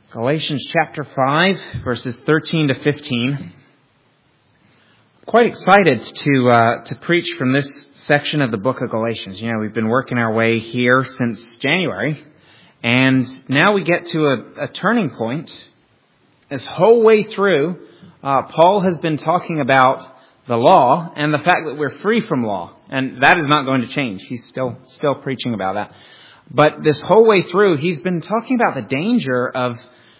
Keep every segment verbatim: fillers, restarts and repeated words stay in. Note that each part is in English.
Galatians chapter five, verses thirteen to fifteen. Quite excited to uh, to preach from this section of the book of Galatians. You know, we've been working our way here since January, and now we get to a, a turning point. This whole way through, uh, Paul has been talking about the law and the fact that we're free from law, and that is not going to change. He's still still preaching about that. But this whole way through, he's been talking about the danger of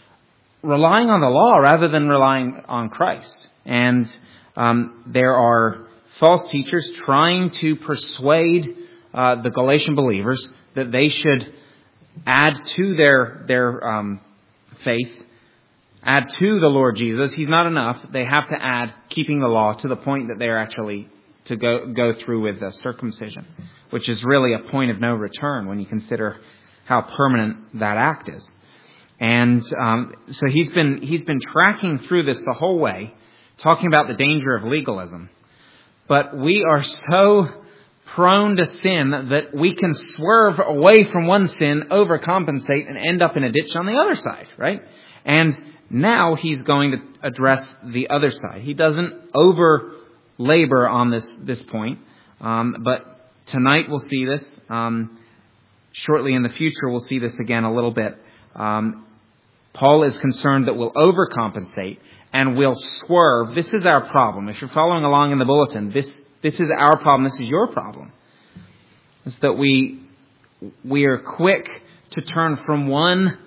relying on the law rather than relying on Christ. And um, there are false teachers trying to persuade uh, the Galatian believers that they should add to their their um, faith, add to the Lord Jesus. He's not enough. They have to add keeping the law to the point that they're actually to go go through with the circumcision, which is really a point of no return when you consider how permanent that act is. And um, so he's been he's been tracking through this the whole way, talking about the danger of legalism. But we are so prone to sin that we can swerve away from one sin, overcompensate, and end up in a ditch on the other side, right? And now he's going to address the other side. He doesn't over labor on this this point, um, but tonight we'll see this. Um, shortly in the future, we'll see this again a little bit. Um, Paul is concerned that we'll overcompensate and we'll swerve. This is our problem. If you're following along in the bulletin, this this is our problem. This is your problem. It's that we we are quick to turn from one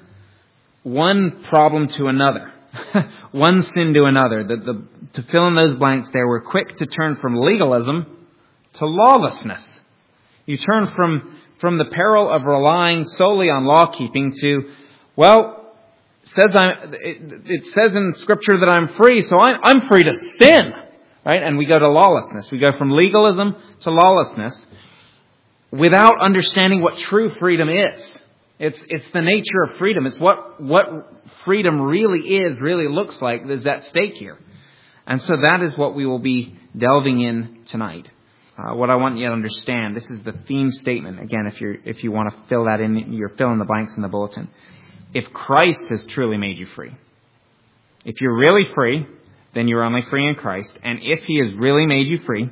one problem to another, one sin to another. The, the, to fill in those blanks there, we're quick to turn from legalism to lawlessness. You turn from from the peril of relying solely on law keeping to, well, It says I'm. It, it says in Scripture that I'm free, so I'm, I'm free to sin, right? And we go to lawlessness. We go from legalism to lawlessness without understanding what true freedom is. It's it's the nature of freedom. It's what what freedom really is, really looks like. Is at stake here, and so that is what we will be delving in tonight. Uh, what I want you to understand. This is the theme statement. Again, if you if you want to fill that in, you're filling the blanks in the bulletin. If Christ has truly made you free, if you're really free, then you're only free in Christ. And if He has really made you free,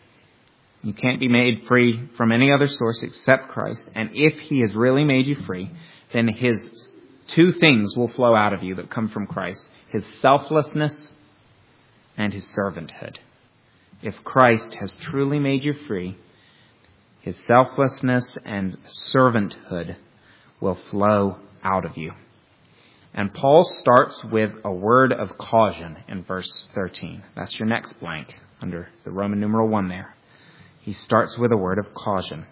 you can't be made free from any other source except Christ. And if He has really made you free, then His two things will flow out of you that come from Christ: His selflessness and His servanthood. If Christ has truly made you free, His selflessness and servanthood will flow out of you. And Paul starts with a word of caution in verse thirteen. That's your next blank under the Roman numeral one there. He starts with a word of caution.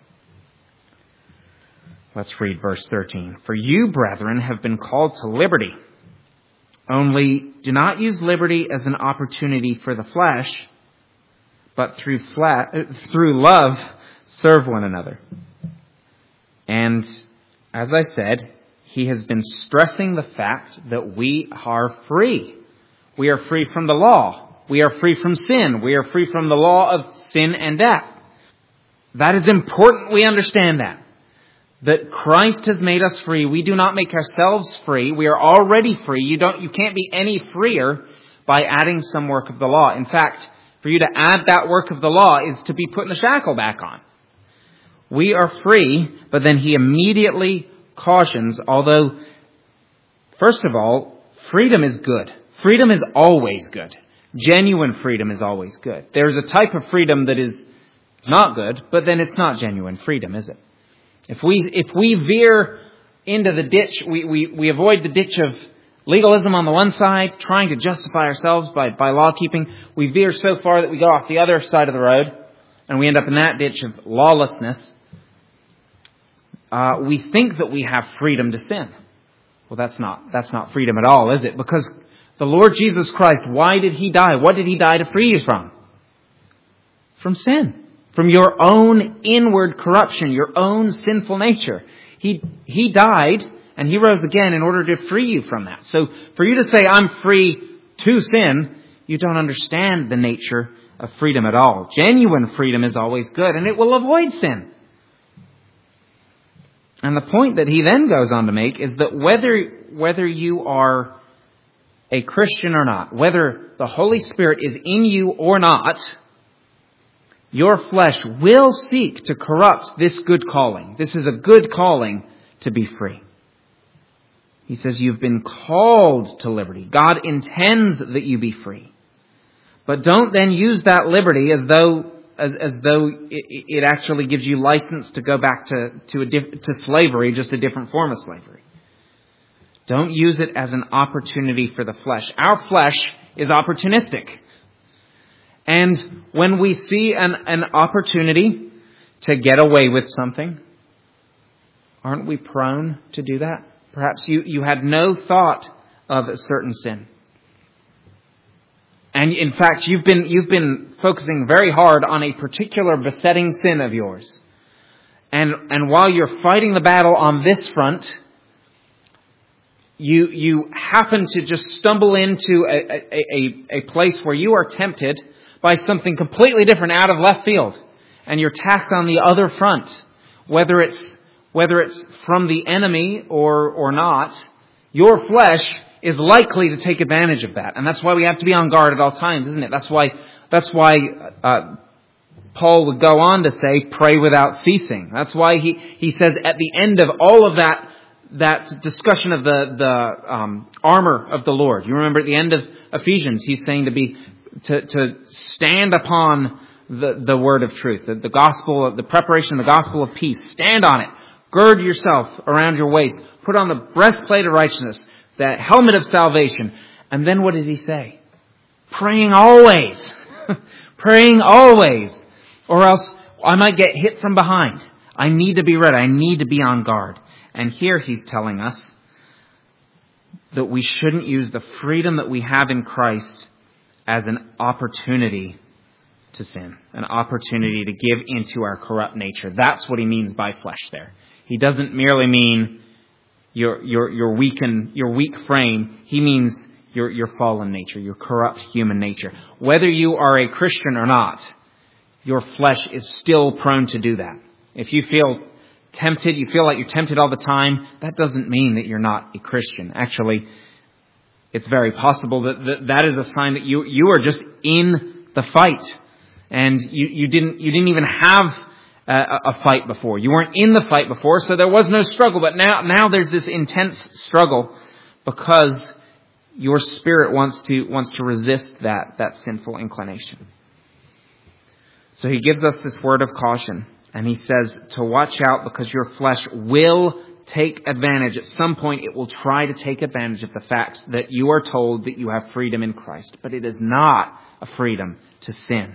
Let's read verse thirteen. For you, brethren, have been called to liberty. Only do not use liberty as an opportunity for the flesh, but through flat, through love serve one another. And as I said, he has been stressing the fact that we are free. We are free from the law. We are free from sin. We are free from the law of sin and death. That is important we understand that. That Christ has made us free. We do not make ourselves free. We are already free. You don't, you can't be any freer by adding some work of the law. In fact, for you to add that work of the law is to be putting the shackle back on. We are free, but then he immediately cautions, although, first of all, freedom is good. Freedom is always good. Genuine freedom is always good. There's a type of freedom that is not good, but then it's not genuine freedom, is it? If we if we veer into the ditch, we, we, we avoid the ditch of legalism on the one side, trying to justify ourselves by, by law keeping, we veer so far that we go off the other side of the road, and we end up in that ditch of lawlessness. Uh, we think that we have freedom to sin. Well, that's not that's not freedom at all, is it? Because the Lord Jesus Christ, why did He die? What did He die to free you from? From sin. From your own inward corruption, your own sinful nature. He He died and He rose again in order to free you from that. So for you to say, I'm free to sin, you don't understand the nature of freedom at all. Genuine freedom is always good, and it will avoid sin. And the point that he then goes on to make is that whether whether you are a Christian or not, whether the Holy Spirit is in you or not, your flesh will seek to corrupt this good calling. This is a good calling to be free. He says you've been called to liberty. God intends that you be free. But don't then use that liberty as though as, as though it, it actually gives you license to go back to to, a diff, to slavery, just a different form of slavery. Don't use it as an opportunity for the flesh. Our flesh is opportunistic. And when we see an, an opportunity to get away with something, aren't we prone to do that? Perhaps you, you had no thought of a certain sin. And in fact, you've been, you've been focusing very hard on a particular besetting sin of yours. And, and while you're fighting the battle on this front, you, you happen to just stumble into a, a, a, a place where you are tempted by something completely different out of left field. And you're tacked on the other front. Whether it's, whether it's from the enemy or, or not, your flesh is likely to take advantage of that. And that's why we have to be on guard at all times, isn't it? That's why, that's why, uh, Paul would go on to say, pray without ceasing. That's why he, he says at the end of all of that, that discussion of the, the, um, armor of the Lord. You remember at the end of Ephesians, he's saying to be, to, to stand upon the, the word of truth, the, the gospel of the preparation of the gospel of peace. Stand on it. Gird yourself around your waist. Put on the breastplate of righteousness, the helmet of salvation. And then what does he say? Praying always. Praying always. Or else I might get hit from behind. I need to be ready. I need to be on guard. And here he's telling us that we shouldn't use the freedom that we have in Christ as an opportunity to sin. An opportunity to give into our corrupt nature. That's what he means by flesh there. He doesn't merely mean your your your weakened your weak frame. He means your your fallen nature, your corrupt human nature. Whether you are a Christian or not, your flesh is still prone to do that. If you feel tempted, you feel like you're tempted all the time, that doesn't mean that you're not a Christian. Actually, it's very possible that that, that is a sign that you you are just in the fight, and you you didn't you didn't even have A, a fight before. You weren't in the fight before, so there was no struggle. But now, now there's this intense struggle because your spirit wants to wants to resist that that sinful inclination. So he gives us this word of caution, and he says to watch out because your flesh will take advantage. At some point, it will try to take advantage of the fact that you are told that you have freedom in Christ, but it is not a freedom to sin.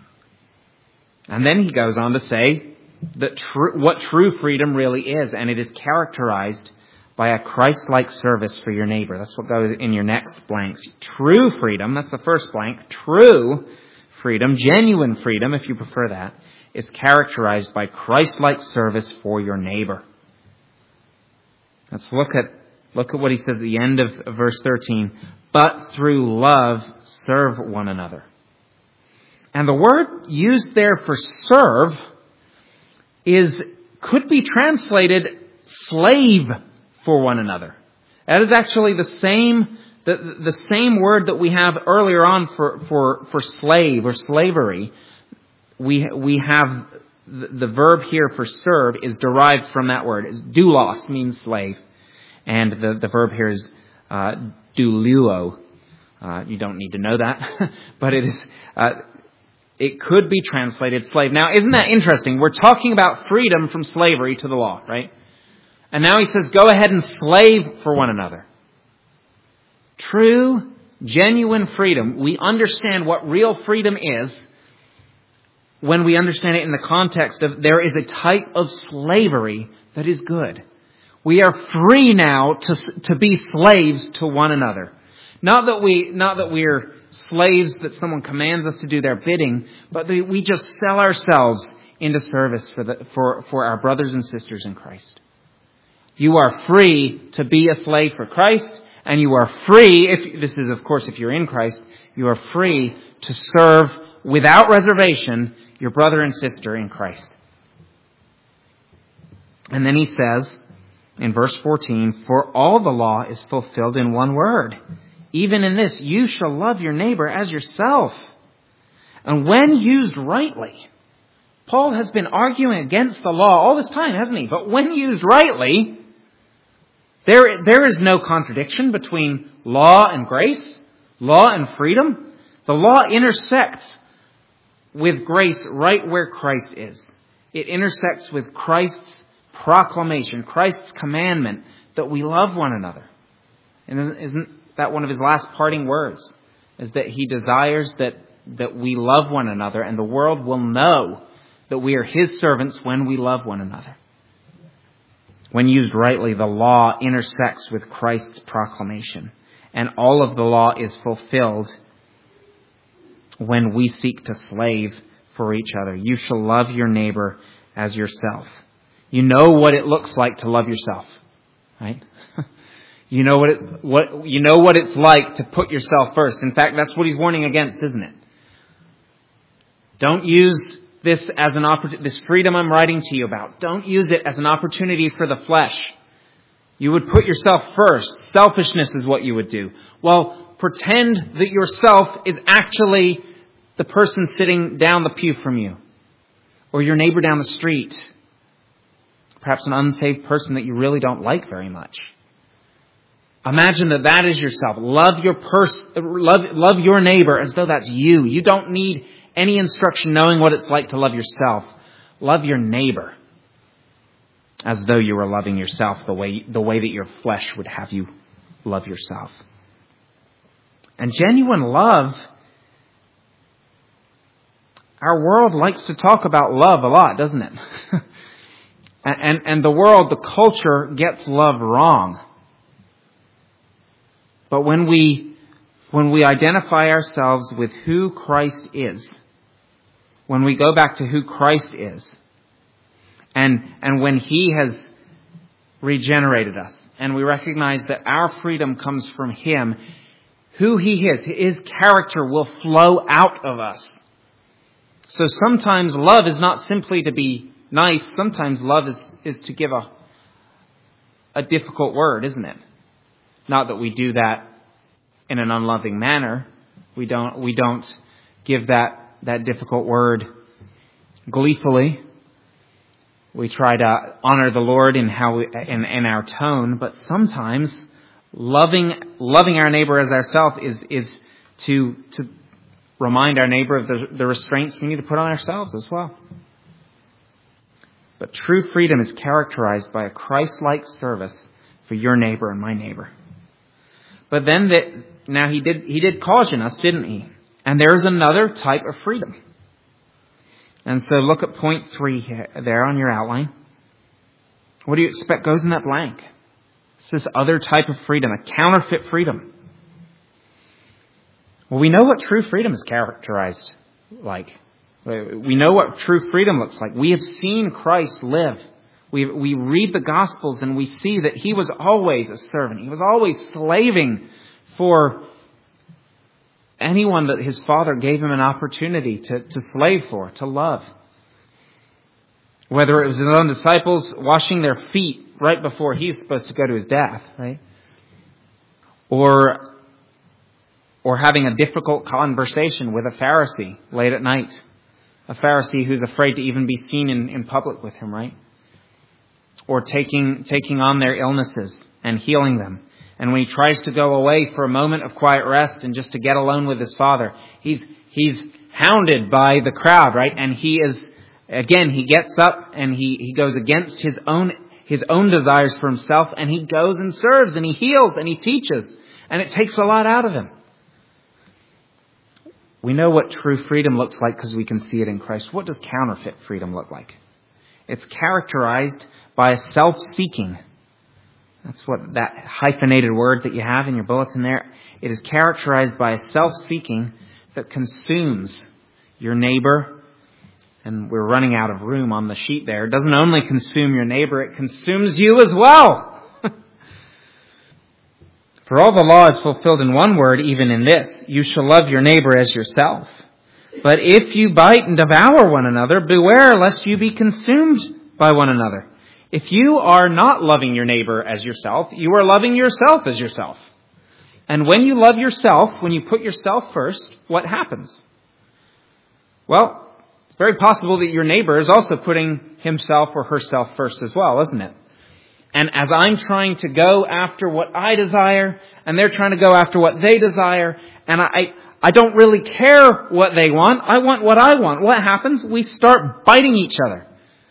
And then he goes on to say that tr- what true freedom really is, and it is characterized by a Christ-like service for your neighbor. That's what goes in your next blanks. True freedom, that's the first blank. True freedom, genuine freedom, if you prefer that, is characterized by Christ-like service for your neighbor. Let's look at look at what he says at the end of verse thirteen. But through love, serve one another. And the word used there for serve is could be translated slave for one another. That is actually the same the, the same word that we have earlier on for, for, for slave or slavery. We we have the, the verb here for serve is derived from that word. It's doulos means slave, and the, the verb here is uh, douleuo. Uh, you don't need to know that, but it is. Uh, It could be translated slave. Now, isn't that interesting? We're talking about freedom from slavery to the law, right? And now he says, go ahead and slave for one another. True, genuine freedom. We understand what real freedom is when we understand it in the context of there is a type of slavery that is good. We are free now to, to be slaves to one another. Not that we, not that we're slaves that someone commands us to do their bidding, but we just sell ourselves into service for the, for, for our brothers and sisters in Christ. You are free to be a slave for Christ, and you are free, if this is of course if you're in Christ, you are free to serve without reservation your brother and sister in Christ. And then he says in verse fourteen, for all the law is fulfilled in one word. Even in this, you shall love your neighbor as yourself. And when used rightly, Paul has been arguing against the law all this time, hasn't he? But when used rightly, there, there is no contradiction between law and grace, law and freedom. The law intersects with grace right where Christ is. It intersects with Christ's proclamation, Christ's commandment that we love one another. And isn't, isn't that one of his last parting words? Is that he desires that, that we love one another, and the world will know that we are his servants when we love one another. When used rightly, the law intersects with Christ's proclamation. And all of the law is fulfilled when we seek to slave for each other. You shall love your neighbor as yourself. You know what it looks like to love yourself, right? You know what it, what you know what it's like to put yourself first. In fact, that's what he's warning against, isn't it? Don't use this as an opportunity, this freedom I'm writing to you about. Don't use it as an opportunity for the flesh. You would put yourself first. Selfishness is what you would do. Well, pretend that yourself is actually the person sitting down the pew from you, or your neighbor down the street, perhaps an unsaved person that you really don't like very much. Imagine that that is yourself. Love your pers- love, love your neighbor as though that's you. You don't need any instruction knowing what it's like to love yourself. Love your neighbor as though you were loving yourself the way, the way that your flesh would have you love yourself. And genuine love, our world likes to talk about love a lot, doesn't it? and, and, and the world, the culture gets love wrong. But when we, when we identify ourselves with who Christ is, when we go back to who Christ is, and, and when he has regenerated us, and we recognize that our freedom comes from him, who he is, his character will flow out of us. So sometimes love is not simply to be nice. Sometimes love is, is to give a, a difficult word, isn't it? Not that we do that in an unloving manner. We don't, we don't give that, that difficult word gleefully. We try to honor the Lord in how we, in, in our tone, but sometimes loving, loving our neighbor as ourselves is, is to, to remind our neighbor of the, the restraints we need to put on ourselves as well. But true freedom is characterized by a Christ-like service for your neighbor and my neighbor. But then that, now he did, he did caution us, didn't he? And there's another type of freedom. And so look at point three here, there on your outline. What do you expect goes in that blank? It's this other type of freedom, a counterfeit freedom. Well, we know what true freedom is characterized like. We know what true freedom looks like. We have seen Christ live. We, we read the Gospels and we see that he was always a servant. He was always slaving for anyone that his Father gave him an opportunity to, to slave for, to love. Whether it was his own disciples washing their feet right before he's supposed to go to his death, right? Or, or having a difficult conversation with a Pharisee late at night. A Pharisee who's afraid to even be seen in, in public with him, right? Or taking, taking on their illnesses and healing them. And when he tries to go away for a moment of quiet rest and just to get alone with his Father, he's, he's hounded by the crowd, right? And he is, again, he gets up and he, he goes against his own, his own desires for himself, and he goes and serves and he heals and he teaches, and it takes a lot out of him. We know what true freedom looks like because we can see it in Christ. What does counterfeit freedom look like? It's characterized by a self-seeking. That's what that hyphenated word that you have in your bulletin there. It is characterized by a self-seeking that consumes your neighbor. And we're running out of room on the sheet there. It doesn't only consume your neighbor, it consumes you as well. For all the law is fulfilled in one word, even in this: you shall love your neighbor as yourself. But if you bite and devour one another, beware lest you be consumed by one another. If you are not loving your neighbor as yourself, you are loving yourself as yourself. And when you love yourself, when you put yourself first, what happens? Well, it's very possible that your neighbor is also putting himself or herself first as well, isn't it? And as I'm trying to go after what I desire, and they're trying to go after what they desire, and I, I don't really care what they want, I want what I want. What happens? We start biting each other.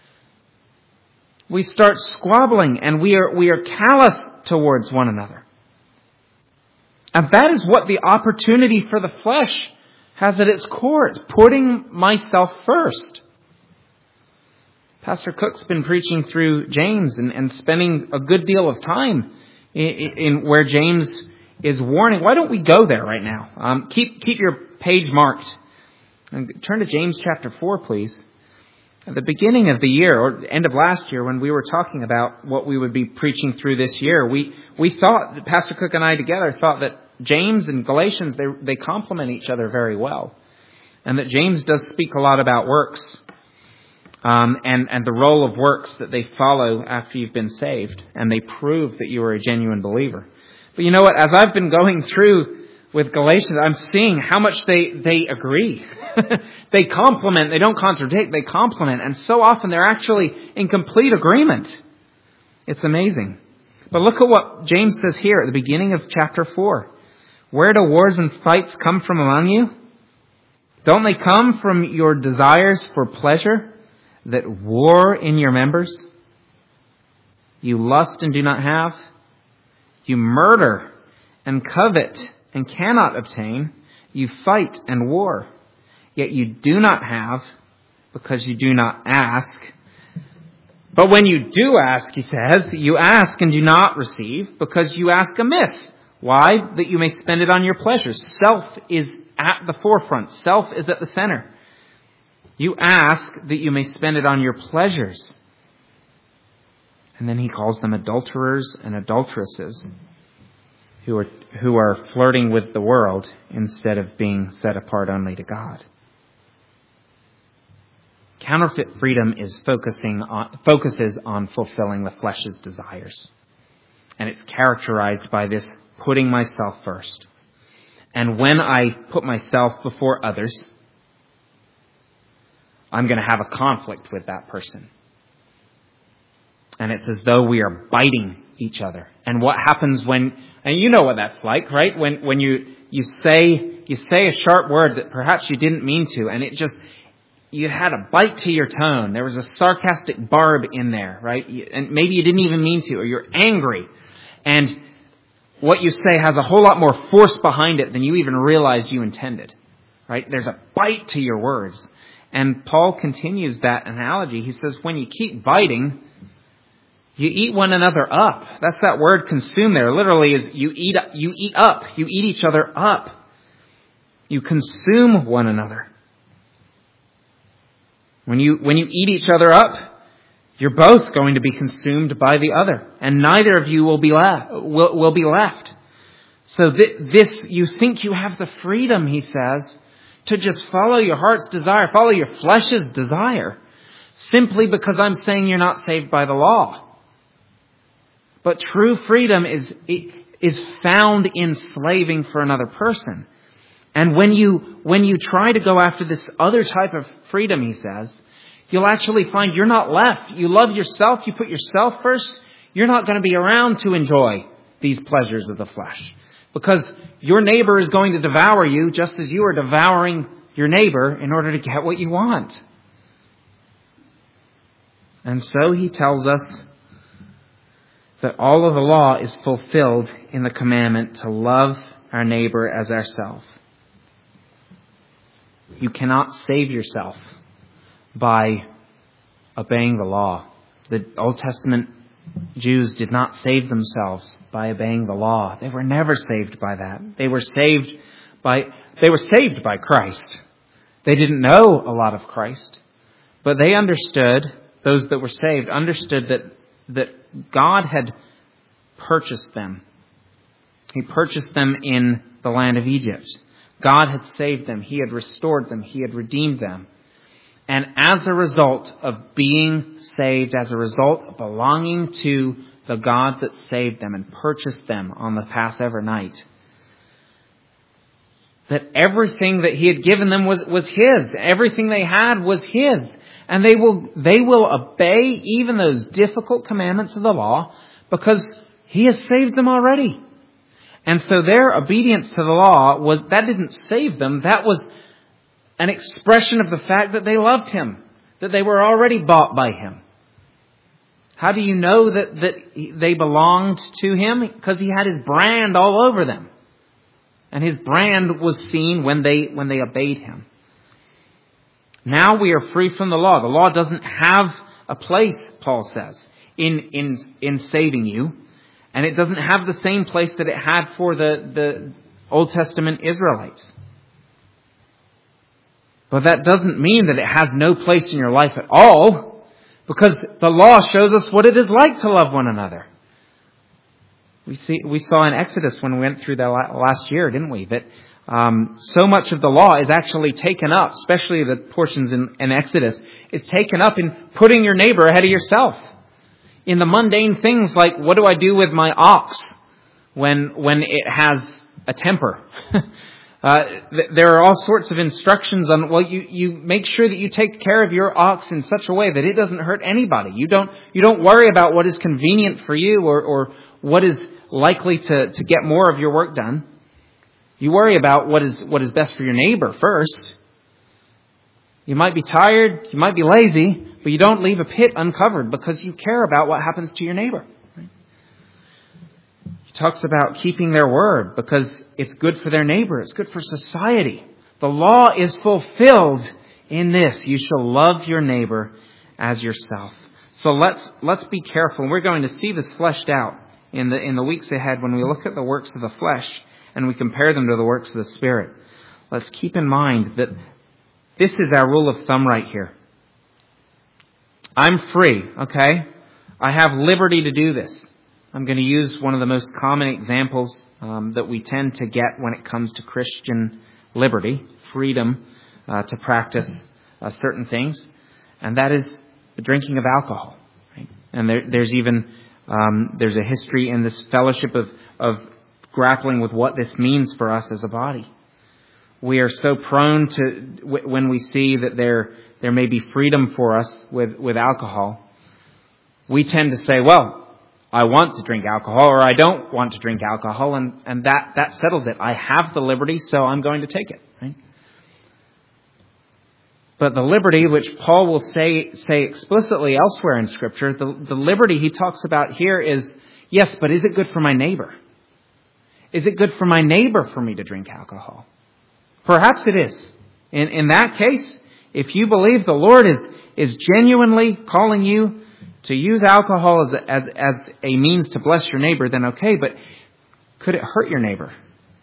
We start squabbling, and we are, we are callous towards one another. And that is what the opportunity for the flesh has at its core. It's putting myself first. Pastor Cook's been preaching through James and, and spending a good deal of time in, in where James is warning. Why don't we go there right now? Um, keep keep your page marked. And turn to James chapter four, please. At the beginning of the year, or end of last year, when we were talking about what we would be preaching through this year, we, we thought, Pastor Cook and I together thought that James and Galatians, they, they complement each other very well. And that James does speak a lot about works. Um, and, and the role of works that they follow after you've been saved. And they prove that you are a genuine believer. But you know what? As I've been going through with Galatians, I'm seeing how much they, they agree. They complement. They don't contradict. They complement. And so often they're actually in complete agreement. It's amazing. But look at what James says here at the beginning of chapter four. Where do wars and fights come from among you? Don't they come from your desires for pleasure that war in your members? You lust and do not have. You murder and covet and cannot obtain. You fight and war. Yet you do not have because you do not ask. But when you do ask, he says, you ask and do not receive because you ask amiss. Why? That you may spend it on your pleasures. Self is at the forefront. Self is at the center. You ask that you may spend it on your pleasures. And then he calls them adulterers and adulteresses who are, who are flirting with the world instead of being set apart only to God. Counterfeit freedom is focusing on, focuses on fulfilling the flesh's desires. And it's characterized by this putting myself first. And when I put myself before others, I'm going to have a conflict with that person. And it's as though we are biting each other. And what happens when, and you know what that's like, right? When, when you, you say, you say a sharp word that perhaps you didn't mean to, and it just, you had a bite to your tone. There was a sarcastic barb in there, right? And maybe you didn't even mean to, or you're angry. And what you say has a whole lot more force behind it than you even realized you intended, right? There's a bite to your words. And Paul continues that analogy. He says, when you keep biting, you eat one another up. That's that word consume there. Literally is you eat, you eat up. You eat each other up. You consume one another. When you, when you eat each other up, you're both going to be consumed by the other, and neither of you will be left, will, will be left. So th- this, you think you have the freedom, he says, to just follow your heart's desire, follow your flesh's desire, simply because I'm saying you're not saved by the law. But true freedom is, is found in slaving for another person. And when you, when you try to go after this other type of freedom, he says, you'll actually find you're not left. You love yourself. You put yourself first. You're not going to be around to enjoy these pleasures of the flesh. Because your neighbor is going to devour you just as you are devouring your neighbor in order to get what you want. And so he tells us that all of the law is fulfilled in the commandment to love our neighbor as ourselves. You cannot save yourself by obeying the law. The Old Testament Jews did not save themselves by obeying the law. They were never saved by that. They were saved by, they were saved by Christ. They didn't know a lot of Christ, but they understood, those that were saved, understood that, that God had purchased them. He purchased them in the land of Egypt. God had saved them. He had restored them. He had redeemed them. And as a result of being saved, as a result of belonging to the God that saved them and purchased them on the Passover night, that everything that He had given them was, was His. Everything they had was His. And they will, they will obey even those difficult commandments of the law because He has saved them already. And so their obedience to the law was, that didn't save them. That was an expression of the fact that they loved Him, that they were already bought by Him. How do you know that, that they belonged to Him? Because He had His brand all over them. And His brand was seen when they, when they obeyed Him. Now we are free from the law. The law doesn't have a place, Paul says, in, in, in saving you. And it doesn't have the same place that it had for the, the Old Testament Israelites. But that doesn't mean that it has no place in your life at all, because the law shows us what it is like to love one another. We see, we saw in Exodus when we went through that last year, didn't we? That um, so much of the law is actually taken up, especially the portions in, in Exodus, is taken up in putting your neighbor ahead of yourself. In the mundane things like, what do I do with my ox when when it has a temper? uh, th- there are all sorts of instructions on, well, you, you make sure that you take care of your ox in such a way that it doesn't hurt anybody. You don't you don't worry about what is convenient for you or, or what is likely to, to get more of your work done. You worry about what is what is best for your neighbor first. You might be tired, you might be lazy, but you don't leave a pit uncovered because you care about what happens to your neighbor. He talks about keeping their word because it's good for their neighbor. It's good for society. The law is fulfilled in this. You shall love your neighbor as yourself. So let's let's be careful. We're going to see this fleshed out in the in the weeks ahead when we look at the works of the flesh and we compare them to the works of the Spirit. Let's keep in mind that this is our rule of thumb right here. I'm free, okay? I have liberty to do this. I'm going to use one of the most common examples um, that we tend to get when it comes to Christian liberty, freedom uh, to practice uh, certain things, and that is the drinking of alcohol. Right? And there, there's even um, there's a history in this fellowship of, of grappling with what this means for us as a body. We are so prone to, when we see that there there may be freedom for us with, with alcohol, we tend to say, well, I want to drink alcohol or I don't want to drink alcohol, and, and that, that settles it. I have the liberty, so I'm going to take it. Right? But the liberty, which Paul will say say explicitly elsewhere in Scripture, the, the liberty he talks about here is, yes, but is it good for my neighbor? Is it good for my neighbor for me to drink alcohol? Perhaps it is. In in that case, if you believe the Lord is is genuinely calling you to use alcohol as a, as as a means to bless your neighbor, then okay. But could it hurt your neighbor?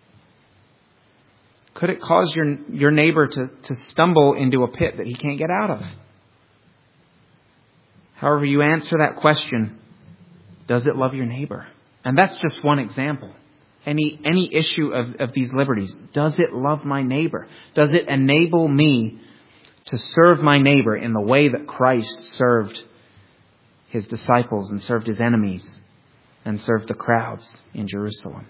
Could it cause your your neighbor to, to stumble into a pit that he can't get out of? However you answer that question, does it love your neighbor? And that's just one example. Any any issue of, of these liberties. Does it love my neighbor? Does it enable me to serve my neighbor in the way that Christ served His disciples and served His enemies and served the crowds in Jerusalem?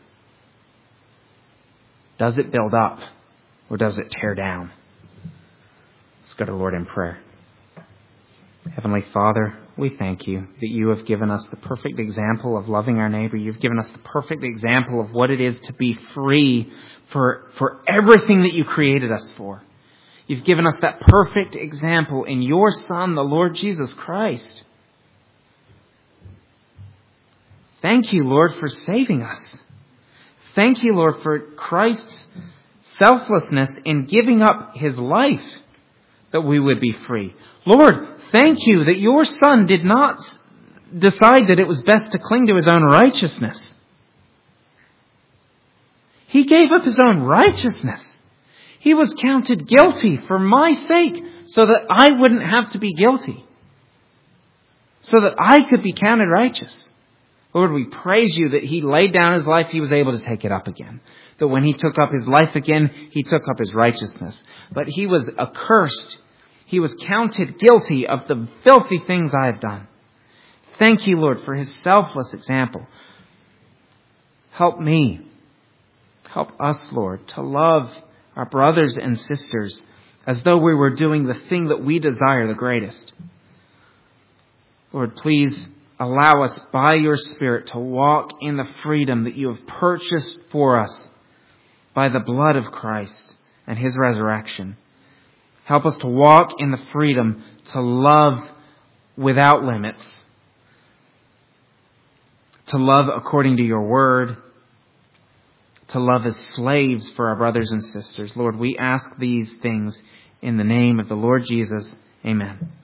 Does it build up or does it tear down? Let's go to the Lord in prayer. Heavenly Father, we thank you that you have given us the perfect example of loving our neighbor. You've given us the perfect example of what it is to be free for, for everything that you created us for. You've given us that perfect example in your Son, the Lord Jesus Christ. Thank you, Lord, for saving us. Thank you, Lord, for Christ's selflessness in giving up His life that we would be free. Lord, thank you that your Son did not decide that it was best to cling to His own righteousness. He gave up His own righteousness. He was counted guilty for my sake so that I wouldn't have to be guilty. So that I could be counted righteous. Lord, we praise you that He laid down His life, He was able to take it up again. That when He took up His life again, He took up His righteousness. But He was accursed. He was counted guilty of the filthy things I have done. Thank you, Lord, for his selfless example. Help me, help us, Lord, to love our brothers and sisters as though we were doing the thing that we desire the greatest. Lord, please allow us by your Spirit to walk in the freedom that you have purchased for us by the blood of Christ and his resurrection. Help us to walk in the freedom to love without limits, to love according to your word, to love as slaves for our brothers and sisters. Lord, we ask these things in the name of the Lord Jesus. Amen.